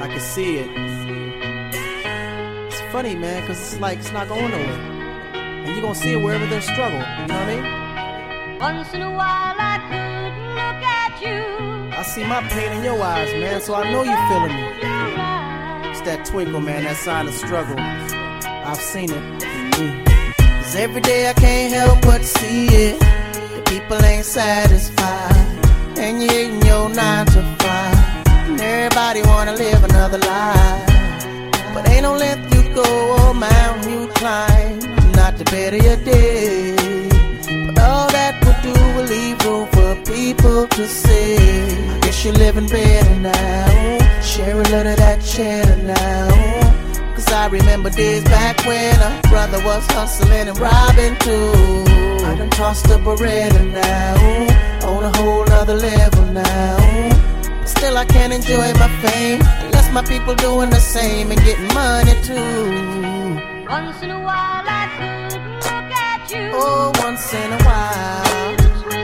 I can see it. It's funny, man, cause it's like it's not going nowhere. And you're gonna see it wherever there's struggle, you know what I mean? Once in a while I could look at you. I see my pain in your eyes, man, so I know you're feeling me. It's that twinkle, man, that sign of struggle. I've seen it. Cause every day I can't help but see it. The people ain't satisfied. And you hating your 9 to 5. And everybody wanna live another life. But ain't no length you go or mountain you climb, not to better your day. But all that would do will leave room for people to say, I guess you're living better now. Share a little of that cheddar now. Cause I remember days back when a brother was hustling and robbing too. I done tossed a Beretta now, on a whole nother level now. Still I can't enjoy my fame unless my people doing the same and getting money too. Once in a while I could look at you. Oh, once in a while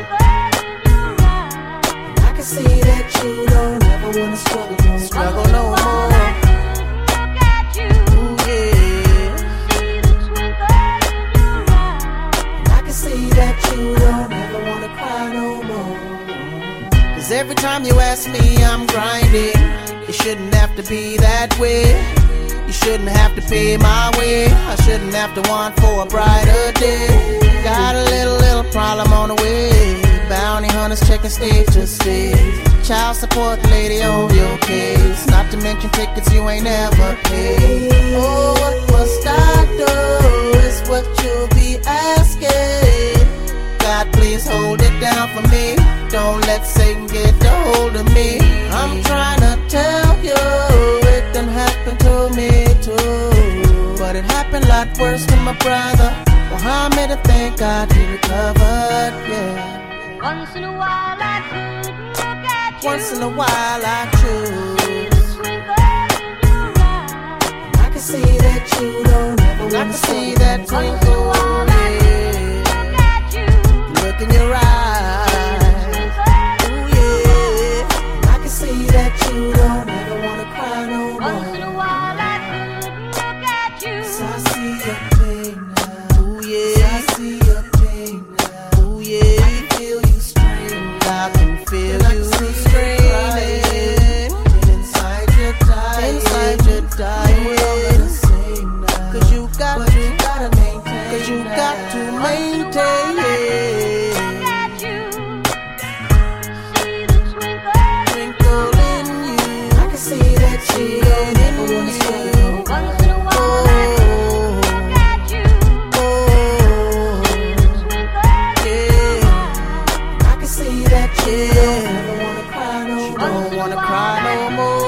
I can see that you don't ever wanna struggle no more. Cause every time you ask me, I'm grinding. It shouldn't have to be that way. You shouldn't have to pay my way. I shouldn't have to want for a brighter day. Got a little problem on the way. Bounty hunters checking stage to stage. Child support lady on your case. Not to mention tickets you ain't never paid. Oh, what must I do is what you'll be asking. God, please hold it down for me. Don't let Satan get a hold of me. I'm trying to tell you, it done happened to me too. But it happened a lot worse to my brother Muhammad, and thank God he recovered, yeah. Once in a while I could look at you. Once in a while I choose. I can see that you don't ever want to. I can see that twinkle, yeah. Look in your eyes. You don't ever wanna cry no more. Once in a while I could look at you. So I see your pain now. Ooh yeah. So I see your pain now. Ooh yeah. I can feel you screaming. I can feel you screaming. Inside you're dying. Inside you're dying. You will the same now. Cause you gotta maintain. Cause you got to maintain. Don't wanna cry no more.